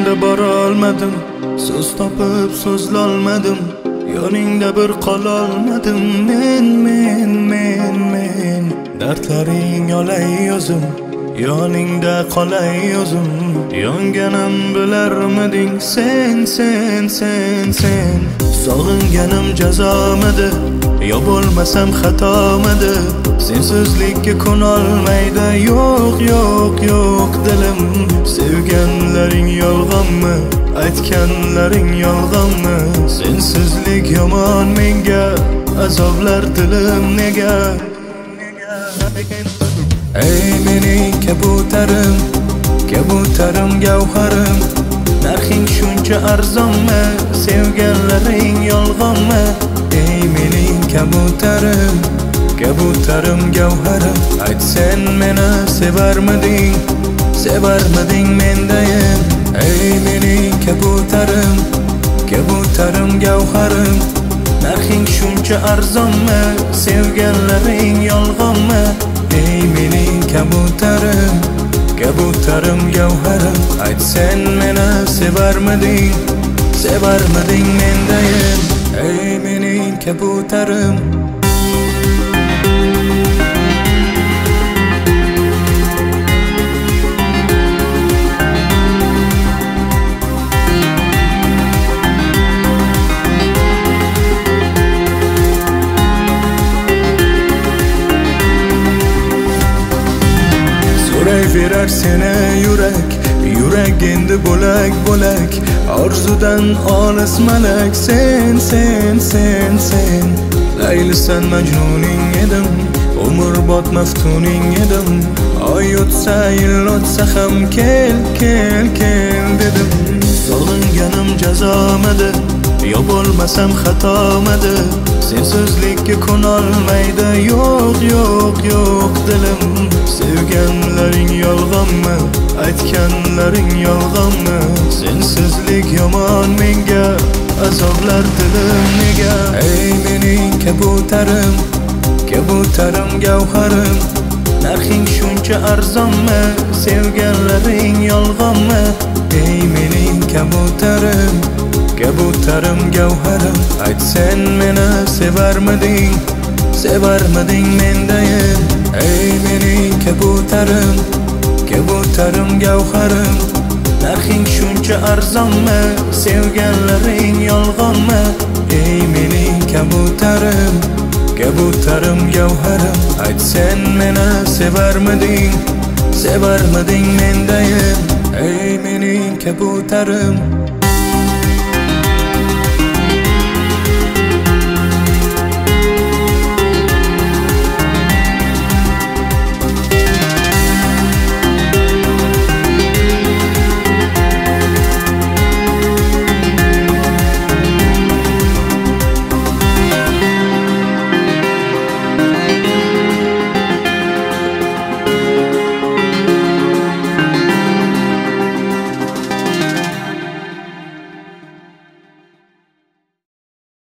yo'lingda borolmadim, so'z topib so'zlolmadim, yoningda bir qololmadim. Men dardlaring olay o'zim, yoningda qolay o'zim. Yonganim bilarmiding sen. Sog'inganim jazomidi yo bo'lmasam xatomidi? Sensizlikka ko'nolmaydi, yo'q dilim. Sevganlaring yolg'onmi, aytganlaring yolg'onmi? Sensizlik yomon menga, azoblar dilim nega? Ey mening kabutarim, kabutarim gavharim, narxing shuncha arzonmi, sevganlaring yolg'onmi? Ey mening kabutarim, kabutarim gavharim, ayt sen meni sevarmiding, sevarmiding mendayin? Ey mening kabutarim, kabutarim gavharim, narxing shuncha arzonmi, sevganlaring yolg'onmi? Ey mening kabutarim, kabutarim gavharim, ayt sen meni sevarmiding, sevarmiding mendayin? Ey mening kabutarim. So'rayverar seni yurak endi bo'lak orzudan olis malak. Sen Laylisan majnuning edim, umrbod maftuning edim. Oy o'tsa yil o'tsa ham kel dedim. Sog'inganim jazomidi yo bo'lmasam xatomidi? Sensizlikka ko'nolmaydi, yo'q dilim. Sevganlaring yolg'onmi, aytganlaring yolg'onmi? Sensizlik yomon menga, azoblar dilim nega? Ey mening kabutarim, kabutarim gavharim, narxing shuncha arzonmi, sevganlaring yolg'onmi? Ey mening kabutarim, kabutarim gavharim, ayt sen meni sevarmiding, sevarmiding mendayin? Ey mening kabutarim, kabutarim gavharim, narxing shuncha arzonmi, sevganlaring yolg'onmi? Ey mening kabutarim, kabutarim gavharim, ayt sen meni sevarmiding, sevarmiding mendayin? Ey mening kabutarim.